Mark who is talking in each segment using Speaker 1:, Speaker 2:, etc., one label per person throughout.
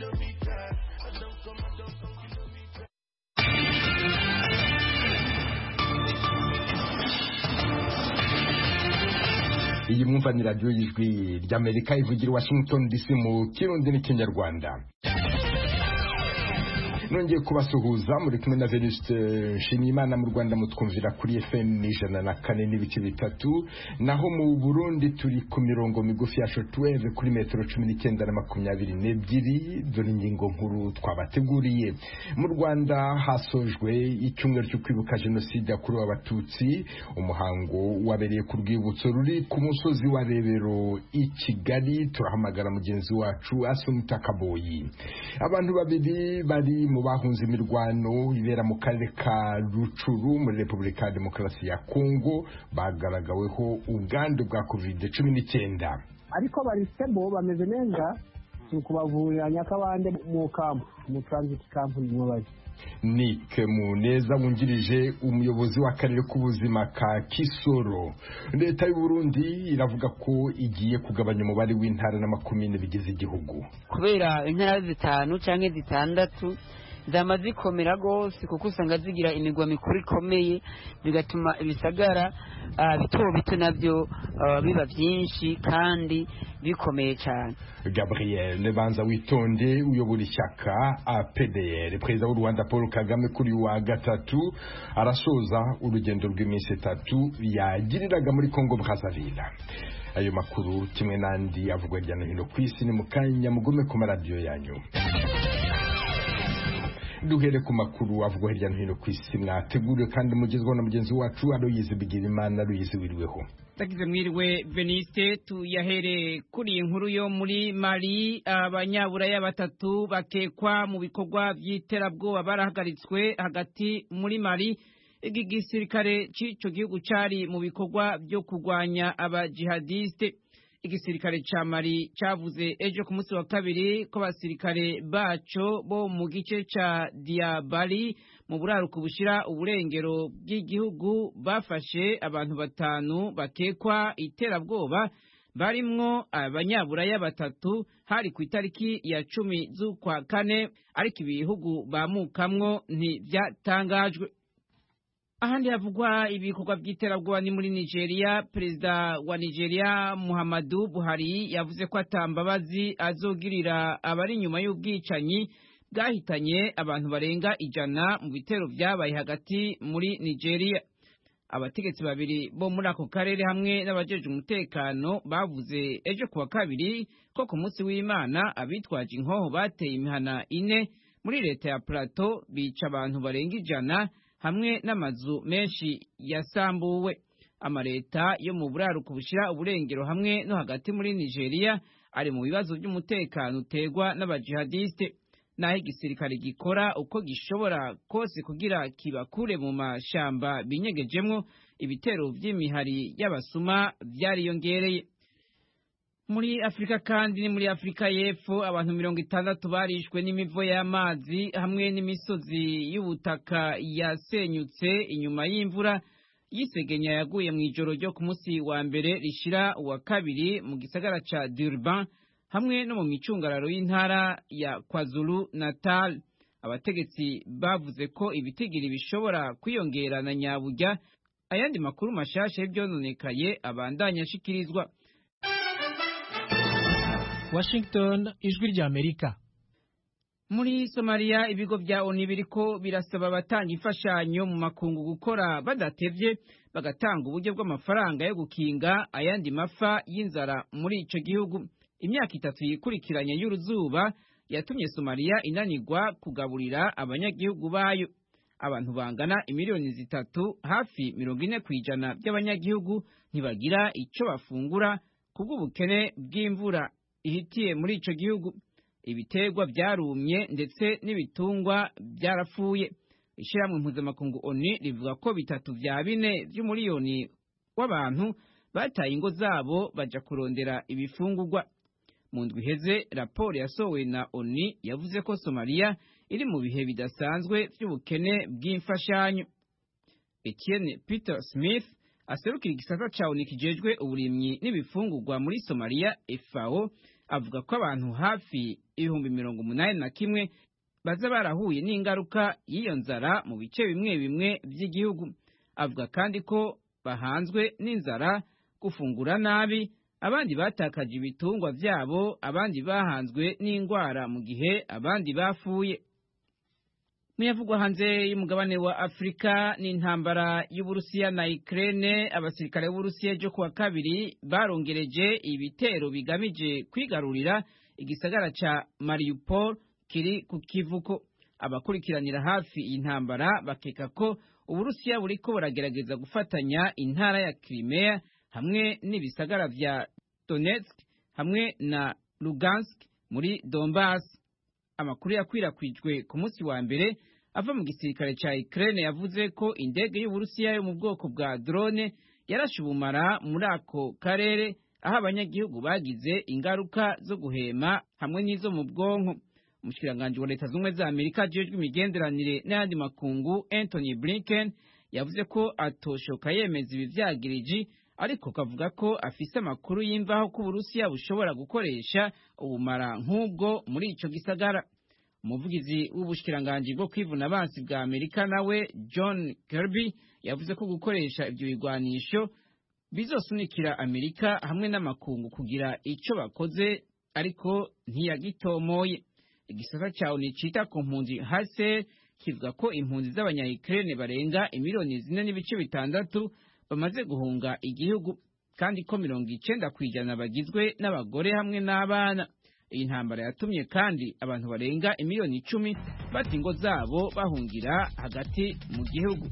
Speaker 1: iyi mwumva ni radiyo y'ijwi ry'Amerika ivugira Washington DC mu Kirundi n'Ikinyarwanda. Nongeye kubasuhuza muri kumwe na Venuste Nshimiyimana. Mu Rwanda mutwumvira kuri FM 104.3, naho mu Burundi turi ku mirongo migufi ya shortwave kuri metero 19 na 22. Dore ingingo nkuru twabateguriye. Mu Rwanda hasojwe icyumweru cyo kwibuka jenoside yakorewe Abatutsi. Umuhango wabereye ku rwibutso ruri ku musozi wa Rebero i Kigali. Turahamagara mugenzi wacu Asumta Kaboyi. Abantu babiri bari mu bahunze imirwano ibera mu karere ka Rucuru muri Repubulika ya Demokarasi ya Kongo bagaragaweho ubwandu bwa COVID-19,
Speaker 2: ariko barisebo bameze neza kubavurira Nyakabande mu kampu mu transit camp mu baje.
Speaker 1: Nick Muneza wungirije umuyobozi w'akarere k'ubuzima ka Kisoro. Leta y'u Burundi iravuga ko igiye kugabanya umubare w'intara n'amakomine bigize igihugu
Speaker 3: kubera intara 5 canke 6 zamaze ikomera gose, kuko usanga zigira imigwa mikuru ikomeye, bigatuma ibisagara bito navyo biba byinshi kandi bikomeye cyane.
Speaker 1: Gabriel Banza Witonde uyobora ishyaka APDR, perezida w'u Rwanda Paul Kagame kuri wa gatatu arasoza urugendo rw'iminsi 3 yagiriraga muri Congo Brazzaville. Ayo makuru kimwe nandi avugwa hirya no hino ku isi ni mukanya mugume ku maradiyo yanyu. Duhere ku makuru avugwa hirya no hino ku isi mwateguriwe kandi mugezweho na mugenzi wacu Aloyize Bigirimana. Aloyize wiriweho?
Speaker 4: Tagize mwiriwe Veniste. Tuyahere kuri inkuru yo muri Mali. Abanyaburaya 3 bakekwa mu bikorwa by'iterabwoba barahagaritswe hagati muri Mali. Iki gisirikare c'ico gihugu cari mu bikorwa byo kurwanya abajihadiste. Igisirikare ca Mali cavuze ejo ku munsi wa kabiri ko basirikare baco bo mu gice ca Diabali mu buraruko bushira uburengero bw'igihugu bafashe abantu 5 bakekwa iterabwoba, barimwo abanyaburaya 3 hari ku itariki ya 10 z'ukwa kane, ariko ibihugu bamukamwo ntivyatangajwe. Ahandi havugwa ibikorwa by'iterabwoba ni muri Nigeria. Perezida wa Nigeria Muhammadu Buhari yavuze ko atambabazi azogirira abari nyuma y'ubwicanyi bwahitanye abantu barenga 100 mu bitero byabaye hagati muri Nigeria. Abategetsi babiri bo muri ako karere hamwe n'abajeje umutekano bavuze ejo kuwa kabiri ko ku munsi w'Imana abitwaje inkoho bateye imihana 4 muri leta ya Plateau bica abantu barenga 100 hamwe n'amazu menshi yasambuwe. Amareta yo mu buraruko bushira uburengero hamwe no hagati muri Nigeria ari mu bibazo by'umutekano utegwa n'abajihadiste, naho igisirikare gikora uko gishobora kose kugira kibakure mu mashamba binyegejemwo. Ibitero by'imihari y'abasuma byariyongereye. Muri Afrika kandi ni muri Afrika y'Epfo abantu 60 barishwe n'imivo y'amazi hamwe n'imisozi y'ubutaka yasenyutse inyuma y'imvura y'isegenya yaguye mu ijoro ryo ku munsi wa mbere rishira wa kabiri mu gisagara ca Durban hamwe no mu micungararo y'intara ya KwaZulu Natal. Abategetsi bavuze ko ibitigiri bishobora kwiyongera na nyaburya. Ayandi makuru mashasha y'byononekaye abandanya ashikirizwa.
Speaker 5: Washington, ijwi rya Amerika.
Speaker 4: Muri Somalia ibigo bya ONU biriko birasaba abatanga imfashanyo mu makungu gukora badatevye, bagatanga uburyo bw'amafaranga yo gukinga ayandi mafa y'inzara muri ico gihugu. Imyaka 3 yikurikiranye y'uruzuba yatumye Somalia inanirwa kugaburira abanyagihugu bayo. Abantu bangana imiliyoni 3, hafi 40% by'abanyagihugu ntibagira ico bafungura kubw'ubukene bw'imvura ihitiye muri ico gihugu. Ibiterwa byarumye ndetse n'ibitungwa byarapfuye. Ishyirahamwe mpuzamakungu ONU rivuga ko 3 vya 4 by'umuriyoni w'abantu bataye ingo zabo baja kurondera ibifungurwa. Mu ndwi iheze raporo yasohowe na ONU yavuze ko Somalia iri mu bihe bidasanzwe by'ubukene bw'imfashanyo. Etienne Peter Smith aserukira igisata ca ONU kijejwe uburimyi n'ibifungurwa muri Somalia FAO avuga ko abantu hafi 81,000 baza barahuye n'ingaruka y'iyo nzara mu bice bimwe bimwe by'igihugu. Avuga kandi ko bahanzwe n'inzara, gufungura nabi, abandi batakaje ibitungwa byabo, abandi bahanzwe n'indwara mu gihe abandi bafuye. Muyavugwa hanze y'umugabane wa Afrika n'intambara y'Uburusiya na Ukraine, abasirikare b'Uburusiya ejo kuwa kabiri barongereje ibitero bigamije kwigarurira igisagara ca Mariupol kiri ku kivuko. Abakurikiranira hafi iyi ntambara bakeka ko Uburusiya buriko buragerageza gufatanya intara ya Crimea hamwe n'ibisagara vya Donetsk hamwe na Lugansk muri Donbass. Amakuru yakwirakwijwe ku munsi wa mbere ava mu gisirikare ca Ukraine yavuze ko indege y'Uburusiya yo mu bwoko bwa drone yarashe ubumara muri ako karere, aho abanyagihugu bagize ingaruka zo guhema hamwe n'izo mu bwonko. Umushikiranganji wa Leta Zunze za Amerika ajejwe imigenderanire n'ayandi makungu Anthony Blinken yavuze ko atoshoka yemeza ibi vyagiriji, ariko kavuga ko afise amakuru y'imvaho ko Uburusiya bushobora gukoresha ubumara nk'ubwo muri ico gisagara. Umuvugizi w'ubushikiranganji bwo kwivuna abansi bwa Amerika nawe John Kirby yavuze ko gukoresha ivyo bigwanisho bizosunikira Amerika hamwe n'amakungu kugira ico bakoze, ariko ntiyagitomoye. Igisata ca ONU cita ku mpunzi HCR kivuga ko impunzi z'abanya-Ukraine barenga 4.6 bamaze guhunga igihugu, kandi ko 90% bagizwe n'abagore hamwe n'abana. Iyi ntambara yatumye kandi abantu barenga 10,000,000 bata ingo zabo bahungira hagati mu gihugu.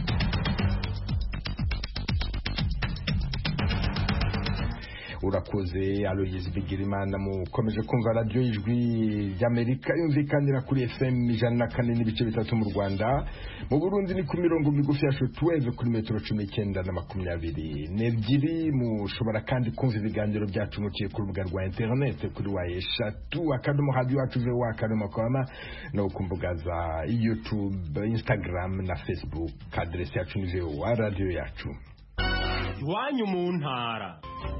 Speaker 1: Urakoze Aloyizi Bigirimana. Mukomeje kumva radio Ijwi ry'Amerika yumvikanira kuri FM 104.3 mu Rwanda. Mu Burundi ni ku mirongo migufi ya shortwave kuri metero 19 na 22. Mushobora kandi kumva ibiganiro byacu muciye ku rubuga rwa internet kuri wa@radio.com no ku mbuga za YouTube, Instagram na Facebook. Adresse yacu ni radio yacu.
Speaker 6: Iwanyu mu ntara.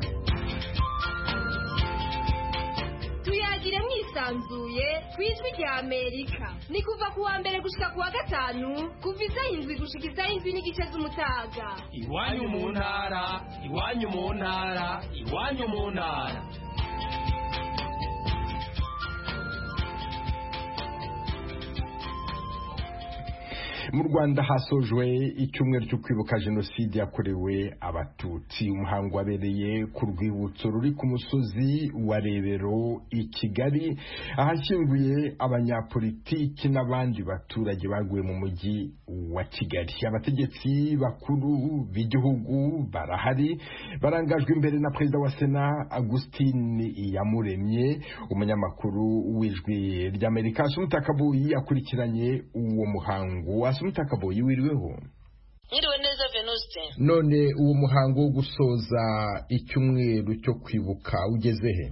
Speaker 7: Tuyagire mwisanzuye kwijwi rya Amerika. Ni kuva kuwa mbere gushika kuwa gatanu, kuva izayindwi gushika izayindwi n'igice z'umutaga.
Speaker 6: Iwanyu mu ntara, iwanyu mu ntara, iwanyu mu ntara.
Speaker 1: Mu Rwanda hasojwe icyumweru cyo kwibuka jenoside yakorewe abatutsi. Umuhango wabereye ku rwibutso ruri ku musozi wa Rebero i Kigali, ahashyinguye abanyapolitiki n'abandi baturage baguye mu mujyi wa Kigali. Abategetsi bakuru b'igihugu barahari, barangajwe imbere na Perezida wa Sena Augustin Iyamuremye. Umunyamakuru w'Ijwi ry'Amerika Asumta Kaboyi akurikiranye uwo muhango. Asumta Kaboyi, wiriweho?
Speaker 8: Mwiriwe neza Venuste.
Speaker 1: None uwo muhango wo gusoza icyumweru cyo kwibuka ugeze he?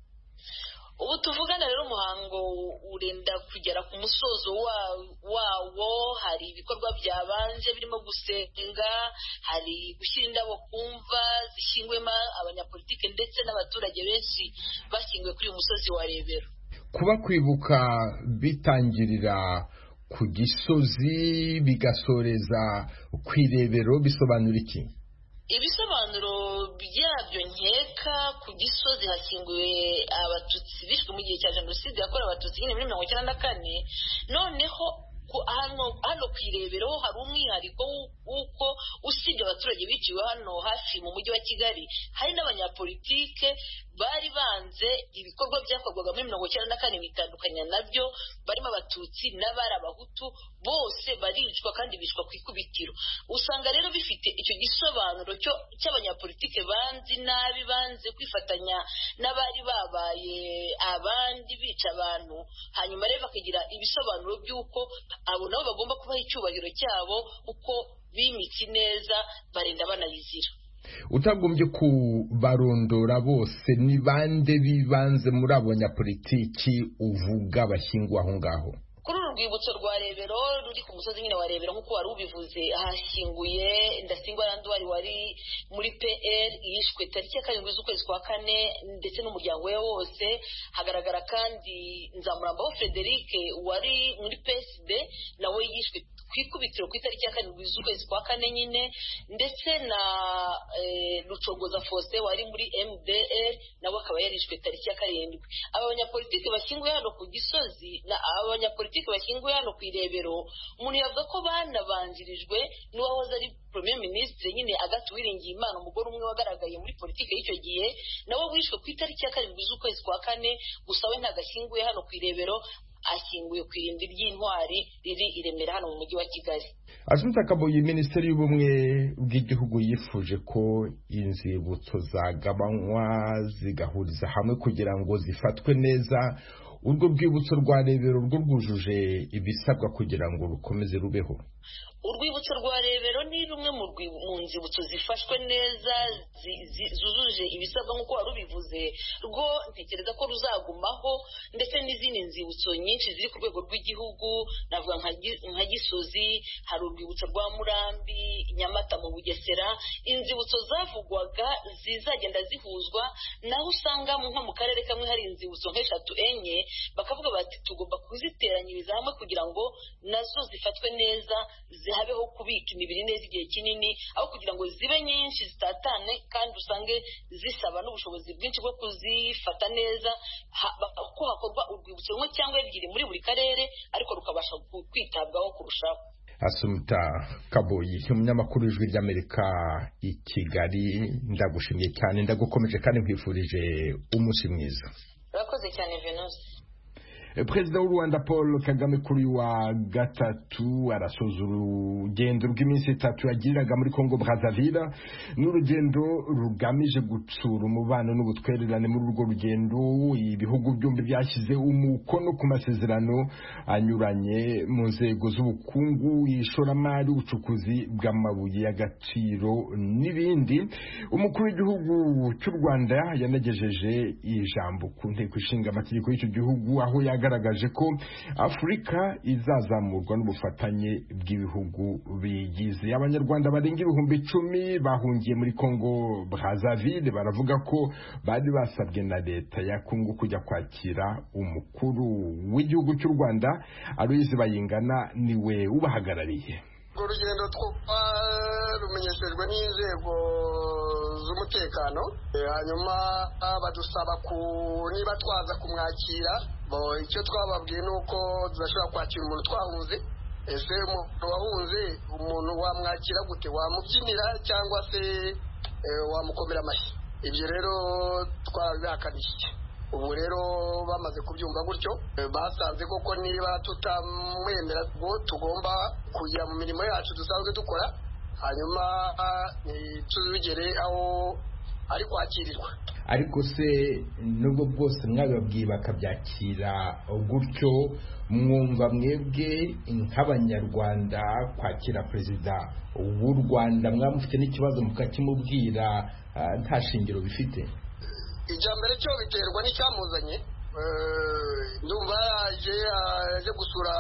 Speaker 8: Ubu tuvugana rero umuhango urenda kugera ku musozo wawo. Hari ibikorwa byabanje birimo gusenga, hari gushyira indabo kumva zishyingwemo abanyapolitike ndetse n'abaturage benshi bashyinguwe kuri uyu musozi wa Rebero.
Speaker 1: Kuba kwibuka bitangirira ku Gisozi bigasoreza ku Rebero bisobanura iki?
Speaker 8: Ibisobanuro byabyo nkeka, ku Gisozi hashyinguwe abatutsi bishwe mu gihe cya jenoside yakorewe abatutsi nyine muri 1994. Noneho hano ku Rebero hari umwihariko w'uko usibye abaturage biciwe hano hafi mu mujyi wa Kigali, hari n'abanyapolitike bari banze ibikorwa byakorwaga muri 1994 bitandukanya nabyo, barimo abatutsi n'abari abahutu, bose baricwa kandi bicwa ku ikubitiro. Usanga rero bifite icyo gisobanuro cy'abanyapolitike banzi nabi, banze kwifatanya n'abari babaye abandi bica abantu, hanyuma rero bakagira ibisobanuro by'uko abo nabo bagomba kubaha icyubahiro cyabo uko bimitse neza barinda banayizira.
Speaker 1: Utagombye kubarondora bose, ni bande bibanze muri abo banyapolitiki uvuga bashyingwa aho ngaho?
Speaker 8: kuri uru rwibutso rwa Rebero ruri ku musozi nyine wa Rebero nk'uko wari ubivuze hashyinguye Ndasingwa Randwari wari muri PL yishwe tariki ya 7 z'ukwezi kwa 4 ndetse n'umuryango we wose. Hagaragara kandi Nzamurambaho Frederic wari muri PSD nawe yishwe kwikubitiro ku itariki ya 7 z'ukwezi kwa 4 nyine, ndetse na Rucogoza Faustin wari muri MDR nawe akaba yarishwe tariki ya 7. Aba banyapolitiki bashyinguye hano ku Gisozi na abanyapolitiki bashyinguye hano ku Irebero, umuntu yavuga ko banabanjirijwe n'uwahoze ari Premier Ministre nyine Agathe Uwiringiyimana, umugore umwe wagaragaye muri politiki y'icyo gihe, nawe wishwe ku itariki ya 7 z'ukwezi kwa 4. Gusa we ntagashyinguye hano ku Irebero, ashyinguye ku irimbi ry'intwari riri i Remera hano mu mujyi wa Kigali.
Speaker 1: Asumta Kaboyi, Minisiteri y'Ubumwe bw'Igihugu yifuje ko inzibutso zagabanywa zigahuriza hamwe kugira ngo zifatwe neza. Urwo rwibutso rwa Rebero rwo rwujuje ibisabwa kugira ngo rukomeze rubeho.
Speaker 8: Urwibutso rwa Rebero ni rumwe mu nzibutso zifashwe neza zujuje ibisabwa nk'uko wari ubivuze, rwo ntekereza ko ruzagumaho, ndetse n'izindi nzibutso nyinshi ziri ku rwego rw'igihugu, navuga nka Gisozi, hari urwibutso rwa Murambi, Nyamata mu Bugesera. Inzibutso zavugwaga zizagenda zihuzwa, naho usanga nko mu karere kamwe hari inzibutso nk'eshatu enye, bakavuga bati tugomba kuziteranyiriza hamwe kugira ngo nazo zifatwe neza, habeho kubika imibiri neza igihe kinini, aho kugira ngo zibe nyinshi zitatane kandi usange zisaba n'ubushobozi bwinshi bwo kuzifata neza, ko hakorwa urwibutso rumwe cyangwa ebyiri muri buri karere, ariko rukabasha kwitabwaho kurushaho.
Speaker 1: Asumta Kaboyi, umunyamakuru w'Ijwi ry'Amerika i Kigali, ndagushimiye cyane, ndagukomeje kandi nkwifurije umunsi mwiza.
Speaker 8: Urakoze cyane Venus.
Speaker 1: Perezida w'u Rwanda Paul Kagame kuri wa gatatu arasoza urugendo rw'iminsi 3 yagiriraga muri Congo Brazzaville, n'urugendo rugamije gutsura umubano n'ubutwererane. Muri urwo rugendo ibihugu byombi byashyize umukono ku masezerano anyuranye mu nzego z'ubukungu, ishoramari, ubucukuzi bw'amabuye y'agaciro n'ibindi. Umukuru w'igihugu cy'u Rwanda yanagejeje ijambo ku nteko ishinga amategeko y'icyo gihugu, aho yagaragaje ko Afurika izazamurwa n'ubufatanye bw'ibihugu bigize. Abanyarwanda barenga 10,000 bahungiye muri Congo Brazzaville baravuga ko bari basabwe na leta ya Congo kujya kwakira umukuru w'igihugu cy'u Rwanda. Aloyize Bayingana niwe ubahagarariye.
Speaker 9: Urugendo rumenyeshejwe n'inzego z'umutekano, hanyuma badusaba niba twaza kumwakira. Icyo twababwiye ni uko tudashobora kwakira umuntu twahunze. Ese umuntu wahunze, umuntu wamwakira gute? Wamubyinira cyangwa se wamukomera amashyi? Ibyo rero twabihakaniye. Ubu rero bamaze kubyumva gutyo, basanze koko niba tutamwemera ngo tugomba kujya mu mirimo yacu dusanzwe dukora, hanyuma tuzigere aho ari kwakirirwa.
Speaker 1: Ariko se nubwo bwose mwababwiye bakabyakira gutyo, mwumva mwebwe nk'abanyarwanda kwakira perezida w'u Rwanda mwamufite n'ikibazo mukakimubwira nta shingiro bifite?
Speaker 9: Ijambere cyo biterwa n'icyamuzanye. Ndumva yaje gusura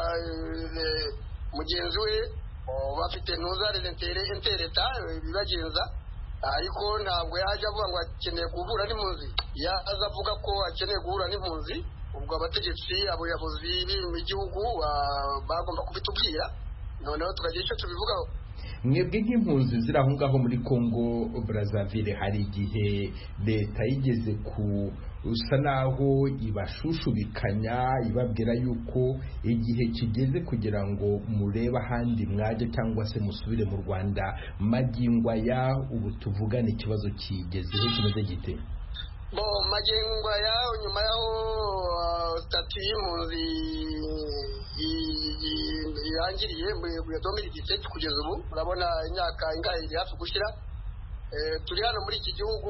Speaker 9: mugenzi we, bafite ntuzare intereta bibagenza, ariko ntabwo yaje avuga ngo akeneye guhura n'impunzi. Yaza avuga ko akeneye guhura n'impunzi, ubwo abategetsi abayobozi b'igihugu bagomba kubitubwira, noneho tukagira icyo tubivugaho.
Speaker 1: Mwebwe nk'impunzi ziri aho ngaho muri Congo Brazzaville, hari igihe leta yigeze usa naho ibashushubikanya ibabwira yuko igihe kigeze kugira ngo murebe ahandi mwajya cyangwa se musubire mu Rwanda? Magingo aya ubu tuvugana ikibazo kigezeho kimeze gite?
Speaker 9: Magingo aya nyuma yaho statu y'impunzi irangiriye muri 2017 kugeza ubu, urabona imyaka ingahe iri hafi gushyira. Turi hano muri iki gihugu,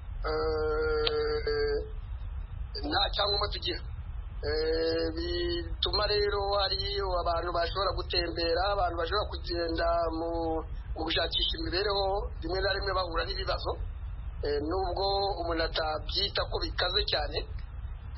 Speaker 9: nta cyangombwa tugira. Bituma rero hari abantu bashobora gutembera, abantu bashobora kugenda mu gushakisha imibereho, rimwe na rimwe bahura n'ibibazo, nubwo umuntu atabyita ko bikaze cyane.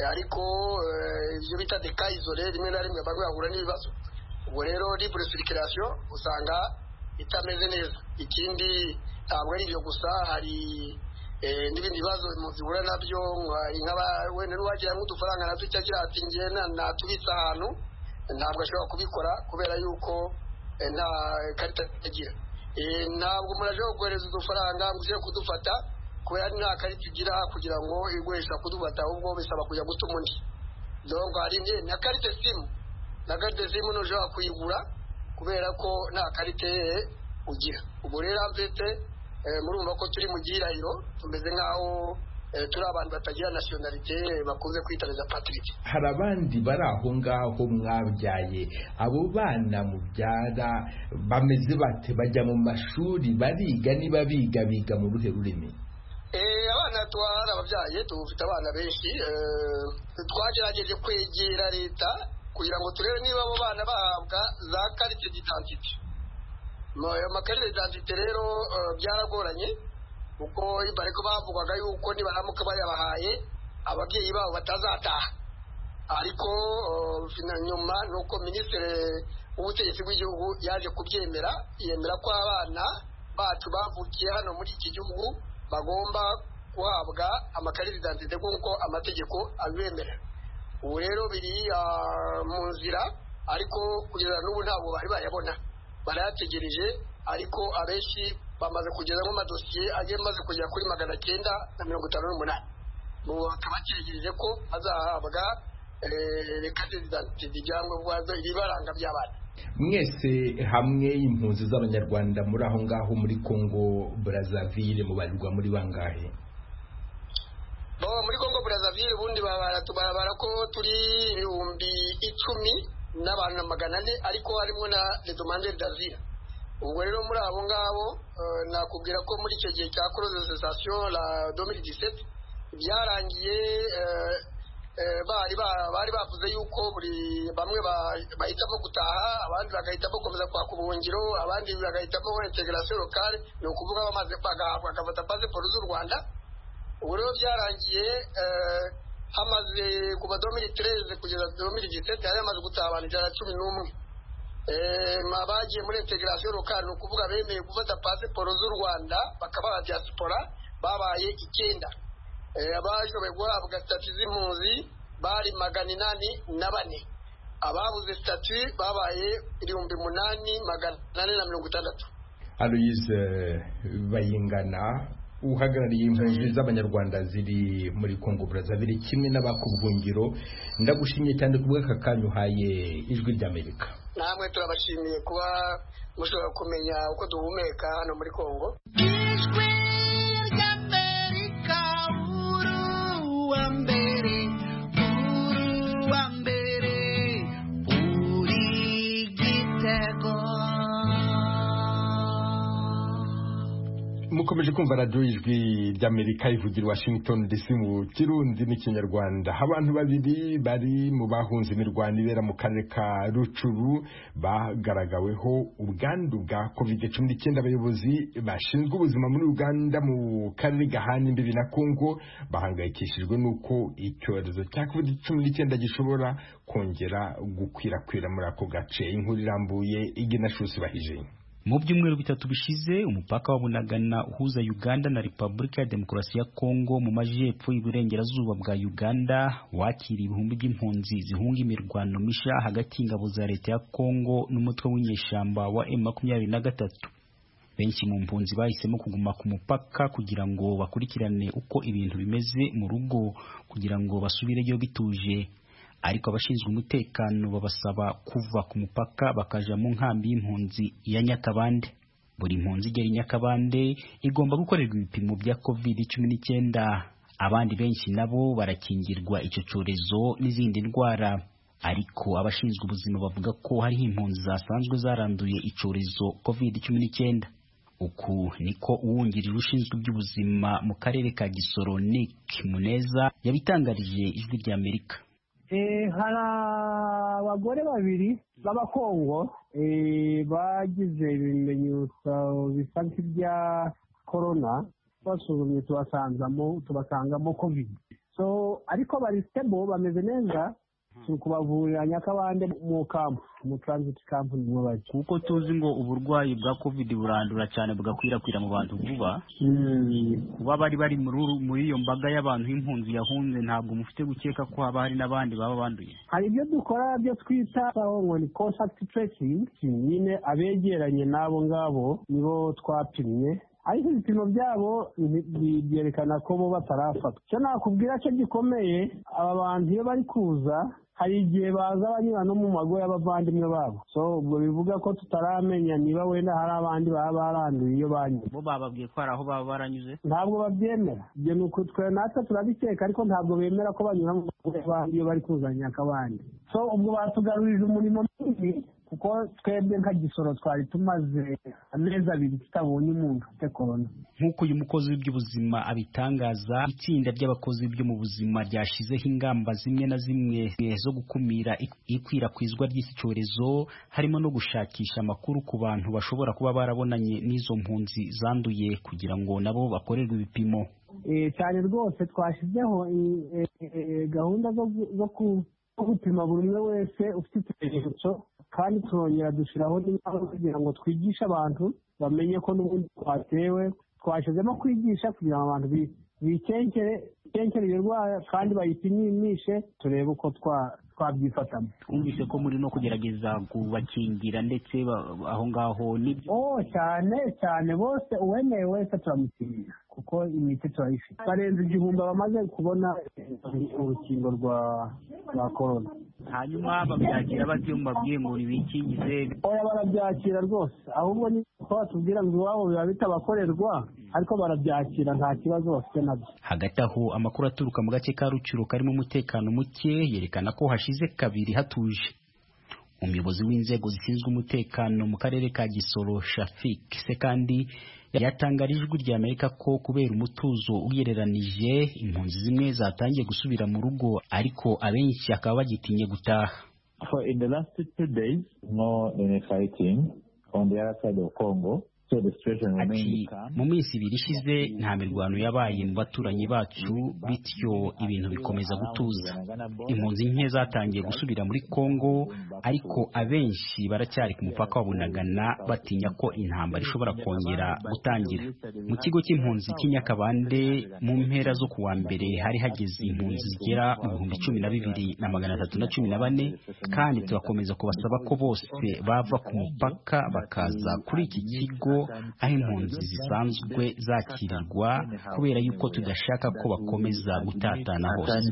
Speaker 9: ariko ibyo bita dekayizore rimwe na rimwe bamwe bahura n'ibibazo. Ubwo rero libre circulation usanga itameze neza. Ikindi ntabwo ari ibyo gusa, hari n'ibindi bibazo muzihura nabyo, wenda n'uwagira nk'udufaranga natwe cyagira ati ngiye natubitsa ahantu ntabwo ashobora kubikora kubera yuko nta karita agira. Ntabwo umuntu ashobora kohereza udufaranga ngo uje kudufata kubera nta karita ugira kugira ngo iguhesha kudufata, ahubwo bisaba kujya gutuma undi. Donc hari na karita simu, na karita simu ntushobora kuyigura kubera ko nta karita ugira. Ubwo rero amvete murumva ko turi mu gihirahiro, tumeze nk'aho turi abantu batagira nationalite bakunze kwitareza patrick.
Speaker 1: Hari abandi bari aho ngaho mwabyaye, abo bana mubyara bameze bate? Bajya mu mashuri, bariga? niba biga mu ruhe rurimi?
Speaker 9: Abana twari ababyaye dufite abana benshi, twagerageje kwegera leta kugira ngo turebe niba abo bana bahabwa za carte d'identité. Amakarita d'identité rero byaragoranye kuko bariko bavugwaga yuko nibaramuka bayabahaye ababyeyi babo batazataha, ariko nyuma nuko minisitiri w'ubutegetsi bw'igihugu yaje kubyemera, yemera ko abana bacu bavukiye hano muri iki gihugu bagomba guhabwa amakarita d'identité nk'uko amategeko abemerera. Ubu rero biri mu nzira, ariko kugeza n'ubu ntabwo bari bayabona, barayategereje, ariko abenshi bamaze kugeza mu madosiye agiye maze kugera kuri 958. Ubu bakaba bategereje ko bazahabwa karita d'identité ibyangombwa ibibaranga by'abana.
Speaker 1: Mwese hamwe impunzi z'abanyarwanda muri aho ngaho muri Congo Brazzaville mubarirwa muri bangahe?
Speaker 9: Muri Congo Brazzaville ubundi barabara ko turi 10,000 n'abantu 400, ariko harimo na les demandeurs d'asile. Ubwo rero muri abo ngabo nakubwira ko muri icyo gihe cya colonisation la 2017 byarangiye, bari bavuze yuko bamwe bahitamo gutaha, abandi bagahitamo gukomeza kwaka ubuhungiro, abandi bagahitamo integration locale, ni ukuvuga bamaze bagafata passport z'u Rwanda. Ubu rero byarangiye hamaze kuva 2013 kugeza 2017 hari hamaze gutaha abantu 111. Bagiye muri integration locale, ni ukuvuga bemeye gufata passport z'u Rwanda bakaba diaspora babaye 9. Abashoboye guhabwa statut z'impunzi bari 804. Ababuze statut babaye 8,860.
Speaker 1: Aloise Bayingana, uhagarariye impunzi z'abanyarwanda ziri muri Congo Brazzaville kimwe n'abakubuhungiro, ndagushimiye cyane kubw'aka kanya uhaye Ijwi ry'Amerika.
Speaker 9: Namwe turabashimiye kuba mushobora kumenya uko duhumeka hano muri Congo.
Speaker 1: Mukomeje kumva radio Ijwi ry'Amerika ivugira Washington DC mu Kirundi n'Ikinyarwanda. Abantu babiri bari mu bahunze imirwano ibera mu karere ka Rucuru bagaragaweho ubwandu bwa COVID-19. Abayobozi bashinzwe ubuzima muri Uganda mu karere gahana imbibi na Congo bahangayikishijwe nuko icyorezo cya COVID-19 gishobora kongera gukwirakwira muri ako gace. Inkuru irambuye Iginashusi bahije.
Speaker 10: Mu byumweru bitatu bishize umupaka wa Bunagana uhuza Uganda na Repubulika ya Demokarasi ya Kongo mu majyepfo y'Iburengerazuba bwa Uganda wakira ibihumbi by'impunzi zihunga imirwano misha hagati y'ingabo za leta ya Kongo n'umutwe w'inyeshyamba wa M23. Benshi mu mpunzi bahisemo kuguma ku mupaka kugira ngo bakurikirane uko ibintu bimeze mu rugo kugira ngo basubireyo bituje. Ariko abashinzwe umutekano babasaba kuva ku mupaka bakaja mu nkambi y'impunzi ya Nyakabande. Buri mpunzi igera i Nyakabande igomba gukorerwa ibipimo bya COVID-19. Abandi benshi nabo barakingirwa icyo cyorezo n'izindi ndwara. Ariko abashinzwe ubuzima bavuga ko hari impunzi zasanzwe zaranduye icyorezo COVID-19. Uku niko uwungirije ushinzwe iby'ubuzima mu karere ka Gisoro Nick Muneza yabitangarije Ijwi ry'Amerika.
Speaker 2: Hari abagore babiri b'abakongo bagize ibimenyetso bisa nk'ibya corona, basuzumye tubasangamo covid. so ariko bari stable bameze neza turi kubavurira Nyakabande mu kampu mu transit camp niho bari
Speaker 10: kuko tuzi ngo uburwayi bwa covid burandura cyane bugakwirakwira mu bantu vuba kuba bari muri iyo mbaga y'abantu impunzi yahunze ntabwo mufite gukeka ko haba hari n'abandi baba banduye
Speaker 2: hari ibyo dukora byo twita ngo ni contact tracing nyine abegeranye n'abo ngabo nibo twapimye ariko ibipimo byabo byerekana ko bo batarafatwa icyo nakubwira cyo gikomeye aba bantu iyo bari kuza hari igihe baza banyura no mu mago y'abavandimwe babo so ubwo bivuga ko tutaramenya niba wenda hari abandi baba baranduye iyo banyuze
Speaker 10: bo bababwiye ko hari aho baba baranyuze
Speaker 2: ntabwo babyemera ibyo ni uko twe natwe turabikeka ariko ntabwo bemera ko banyura mu mago y'abandi iyo bari kuzanya Nyakabande so ubwo batugarurije umurimo munini kuko twebwe nka Gisoro twari tumaze amezi 2 tutabonye umuntu ufite corona
Speaker 10: nk'uko uyu mukozi w'iby'ubuzima abitangaza itsinda ry'abakozi byo mu buzima ryashizeho ingamba zimwe na zimwe zo gukumira ikwirakwizwa ry'iki cyorezo harimo no gushakisha amakuru ku bantu bashobora kuba barabonanye n'izo mpunzi zanduye kugira ngo nabo bakorerwe ibipimo
Speaker 2: cyane rwose twashyizeho gahunda zo gupima buri umwe wese ufite ikimenyetso kandi turongera dushyiraho n'inama kugira ngo twigishe abantu bamenye ko n'ubundi twatewe twashyizemo kwigisha kugira ngo abantu bikenkere iyo ndwara kandi bayipimishe turebe uko twabyifatamo
Speaker 10: twumvise ko muri no kugerageza kubakingira ndetse aho ngaho nibyo
Speaker 2: cyane bose uwemeye wese turamukingira kuko imiti turayifite barenze 1000 bamaze kubona urukingo rwa corona
Speaker 10: hanyuma babyakira bati mbabwiye ngo nibikingize
Speaker 2: oya barabyakira rwose ahubwo ni ko batubwira ngo iwabo biba bitabakorerwa ariko barabyakira nta kibazo bafite nabyo
Speaker 10: hagati aho amakuru aturuka mu gace ka Rucuro karimo umutekano muke yerekana ko hashize 2 hatuje umuyobozi w'inzego zishinzwe umutekano mu karere ka Gisoro Shafik Sekandi yatangarije ijwi rya Amerika ko kubera umutuzo ugereranije impunzi zimwe zatangiye gusubira mu rugo ariko abenshi akaba bagitinye gutaha.
Speaker 11: For in the last 2 days, no any fighting on the other side of Congo.
Speaker 10: Ati mu minsi 2 ishize nta mirwano yabaye mu baturanyi bacu bityo ibintu bikomeza gutuza impunzi nke zatangiye gusubira muri Congo ariko abenshi baracyari ku mupaka wa Bunagana batinya ko intambara ishobora kongera gutangira mu kigo cy'impunzi cy'Inyakabande mu mpera zo kuwa mbere hari hageze impunzi zigera mu 12,314 kandi turakomeza kubasaba ko bose bava ku mupaka bakaza kuri iki kigo aho impunzi zisanzwe zakirirwa kubera yuko tudashaka ko bakomeza gutatana hose.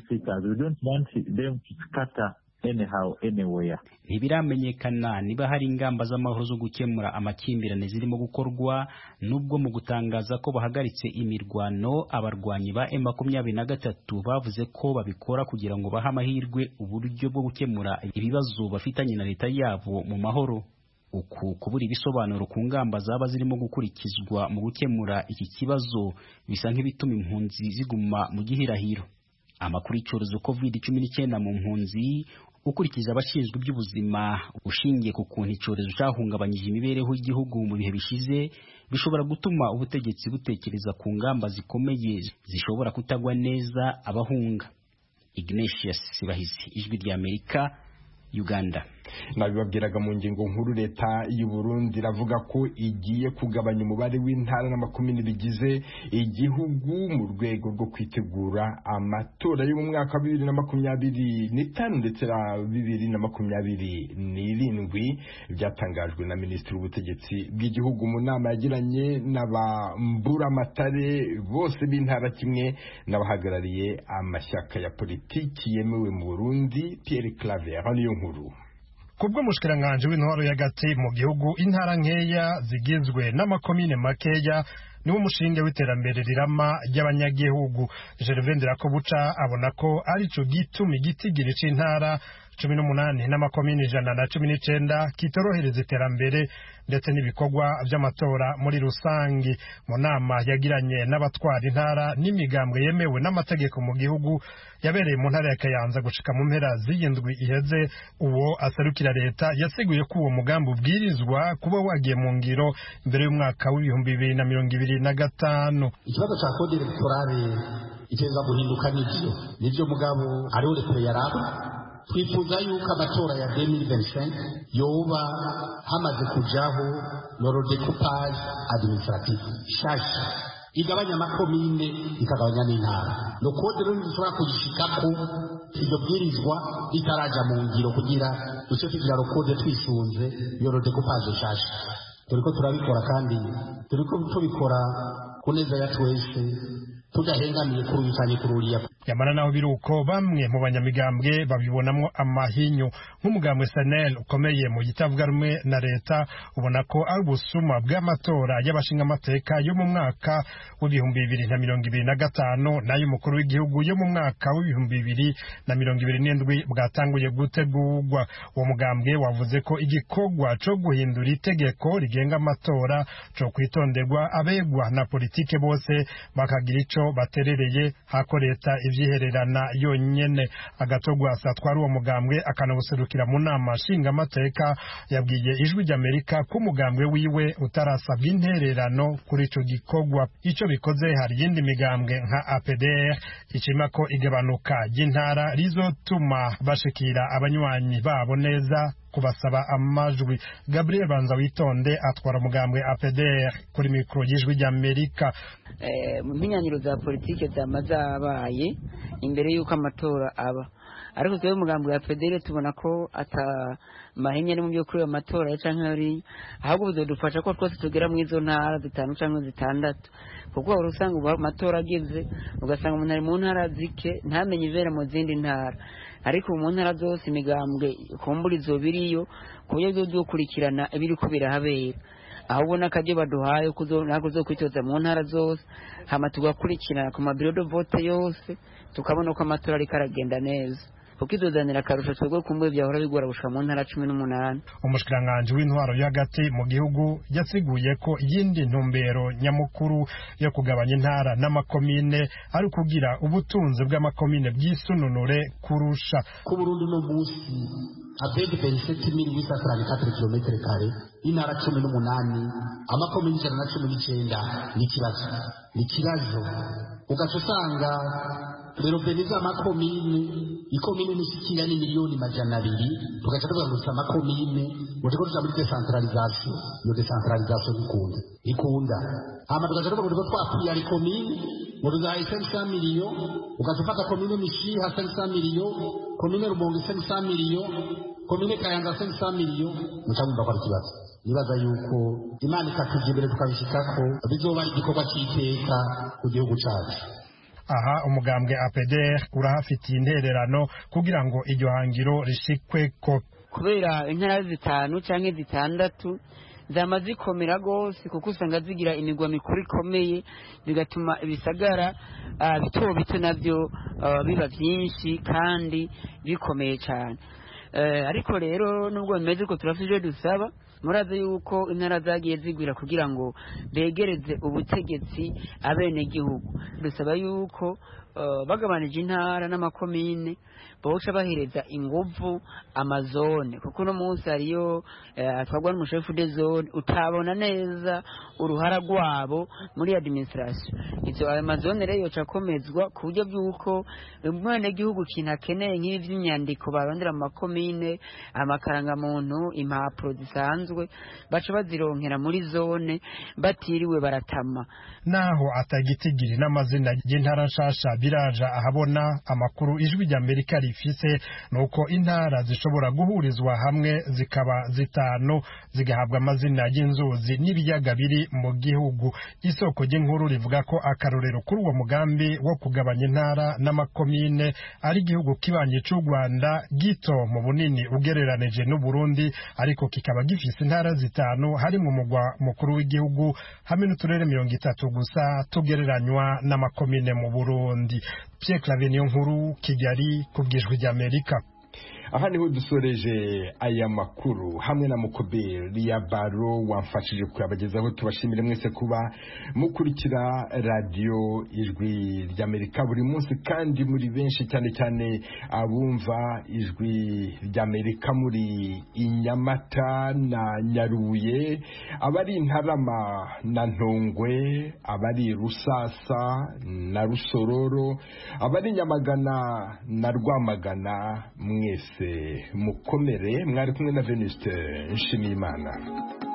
Speaker 10: Ntibiramenyekana niba hari ingamba z'amahoro zo gukemura amakimbirane zirimo gukorwa nubwo mu gutangaza ko bahagaritse imirwano abarwanyi ba M23 bavuze ko babikora kugira ngo bahe amahirwe uburyo bwo gukemura ibibazo bafitanye na leta yabo mu mahoro. Uku kubura ibisobanuro ku ngamba zaba zirimo gukurikizwa mu gukemura iki kibazo bisa nk'ibituma impunzi ziguma mu gihirahiro. Amakuru y'icyorezo COVID-19 mu mpunzi ukurikije abashinzwe iby'ubuzima ushingiye ku kuntu icyorezo cyahungabanyije imibereho y'igihugu mu bihe bishize bishobora gutuma ubutegetsi butekereza ku ngamba zikomeye zishobora kutagwa neza abahunga. Ignatius Sibahizi, Ijwi rya Amerika, Uganda.
Speaker 1: Nabibabwiraga mu ngingo nkuru leta y'u Burundi iravuga ko igiye kugabanya umubare w'intara n'amakomine bigize igihugu mu rwego rwo kwitegura amatora yo mu mwaka wa 2025 ndetse na 2027 byatangajwe na Minisitiri w'Ubutegetsi bw'igihugu mu nama yagiranye n'abamburamatare bose b'intara kimwe n'abahagarariye amashyaka ya politiki yemewe mu Burundi. Pierre Claver niyo nkuru.
Speaker 12: Kubwo mushikiranganje w'intwaro y'agati mu gihugu intara nkeya zigizwe n'amakomine makeya niwo umushinge w'iterambere rirama ry'abanyagihugu. Gervais Ndirakobuca abona ko ari cyo gituma igitigiri c'intara 18 n'amakomine 119 kitorohereza iterambere ndetse n'ibikorwa by'amatora muri rusangi. Mu nama yagiranye n'abatwara intara n'imigambwe yemewe n'amategeko mu gihugu yabereye mu ntara ya Kayanza gushika mu mpera z'indwi iheze, uwo asarukira leta yaseguye ko uwo mugambi ubwirizwa kuba wagiye mu ngiro mbere y'umwaka w'2025.
Speaker 13: Ikibazo cya kode electorale iteza guhinduka nivyo mugabo ariho rekure yaraba twifuza yuko amatora ya 2025 yoba hamaze kujaho loro decoupage administratif shasha igabanya amakomine ikagabanya n'intara no kode rero dushobora kuyishikako iryo bwirizwa ritaraja mu ngiro kugira duce tugira kode twisunze loro decoupage shasha turiko turabikora kandi turiko tubikora kuneza ya twese tudahengamiye kurubitanye kururiya.
Speaker 12: Yamara naho biruko bamwe mu banyamigambwe babibonamwo amahinyu nk'umugambwe SNL ukomeye mu gitavuga rumwe na leta ubona ko ari ubusuma bw'amatora y'abashinga amateka yo mu mwaka w'ibihumbi 2025 nayo umukuru w'igihugu yo mu mwaka w'ibihumbi 2027 bwatanguye gutegurwa. Uwo mugambwe wavuze ko igikorwa co guhindura itegeko rigenga amatora co kwitonderwa abegwa na politike bose bakagira ico baterereye hako leta ivyihererana yonyene. Agatogwa satwara uwo mugambwe akanabuserukira mu nama nshinga amateka yabwiye Ijwi ry'Amerika ko umugambwe wiwe utarasabwa intererano kuri ico gikorwa. Ico bikoze hari yindi migambwe nka APDR icima ko igabanuka y'intara rizotuma bashikira abanywanyi babo neza kubasaba amajwi. Gabriel Banza Witonde atwara umugambwe APDR kuri mikro y'Ijwi ry'Amerika.
Speaker 3: Mu mpinyanyiro za politike zamazabaye imbere yuko amatora aba, ariko twe umugambwe wa APDR tubona ko ata mahenya ari mu byo kuri amatora canke ari ahubwo bizodufasha ko twese tugera mu izo ntara zitanu canke zitandatu, kuko urusanga uba amatora ageze ugasanga umuntu ari mu ntara zike ntamenye ivera mu zindi ntara, ariko mu ntara zose imigambwe kumbura izo biriyo ku buryo byokurikirana ibiriko birahabera. Aho ubona akaje baduhaye kuzo kwitoza mu ntara zose hama tugakurikirana ku mabiro de vote yose tukabona ko amatora ari karagenda neza, kuko izozanira akarusho twebwe kumbuye byahora bigora gushika mu ntara 18.
Speaker 12: Umushikiranganje w'intwaro y'agati mu gihugu yasiguye ko iyindi ntumbero nyamukuru yo kugabanya intara n'amakomine ari kugira ubutunzi bw'amakomine bw'isununure kurusha.
Speaker 13: Ku Burundi no musi avec 27,834 km², intara 18, amakomine 119 n'ikibazo. Ugasanga rero beniza amakomine ikomine nishikira ni miliyoni 200, tugaca tuvuga ngo amakomine mutiko tuja muri decentralisation, yo decentralisation ikunda hama tugaca tuvuga ngo twapiya ikomine ngo tuzaye 500 million, ugaca ufata komine Mishiha 500 million, komine Rumonge 500 million, komine Kayanza 500 million, mucamumva kwa kibazo. Nibaza yuko Imana ikatuje imbere tukabishikako bizoba igikorwa cy'iteka ku gihugu cyacu.
Speaker 12: Aha umugambwe APDR urahafitiye intererano kugira ngo iryo hangiro rishikwe ko
Speaker 3: kubera intara zitanu canke zitandatu zamaze ikomera gose, kuko usanga zigira imigwa mikuru ikomeye bigatuma ibisagara bito bito navyo biba byinshi kandi bikomeye cyane. Ariko rero nubwo bimeze ko turafije dusaba muraze yuko intara zagiye zigwira kugira ngo begereze ubutegetsi abene gihugu. Dusaba yuko bagabanije intara n'amakomine boca bahereza inguvu amazone, kuko no munsi ariyo atwagwa n'umushefu de zone utabona neza uruhara rwabo muri administration. Izo amazone rero yoca komezwa ku buryo byuko umwana gihugu kinakeneye nk'ibi by'inyandiko barondera mu makomine, amakaranga muntu, impapuro zisanzwe baca bazironkera muri zone batiriwe baratama.
Speaker 12: Naho atagitigiri n'amazina y'intara nshasha biraja ahabona, amakuru Ijwi ry'Amerika rifise nuko intara zishobora guhurizwa hamwe zikaba zitanu zigahabwa amazina y'inzuzi n'ibiyaga biri mu gihugu. Isoko ry'inkuru rivuga ko akarorero kuri uwo mugambi wo kugabanya intara n'amakomine ari igihugu kibanye cy'u Rwanda gito mu bunini ugereranije n'u Burundi, ariko kikaba gifise intara zitanu harimo umugwa mukuru w'igihugu hamwe n'uturere 30 gusa tugereranywa n'amakomine mu Burundi. Pierre Claver Niyonkuru, Kigali, ku bw'Ijwi ry'Amerika.
Speaker 1: aha niho dusoreje aya makuru hamwe na Mukoberi ya Baro wamfashije kuyabagezaho. Tubashimire mwese kuba mukurikira radio Ijwi ry'Amerika buri munsi, kandi muri benshi cyane cyane abumva Ijwi ry'Amerika muri Inyamata na Nyaruye, abari Ntarama na Ntongwe, abari Rusasa na Rusororo, abari Nyamagana na Rwamagana, mwese mukomere. Mwari kumwe na Venuste Nshimiyimana.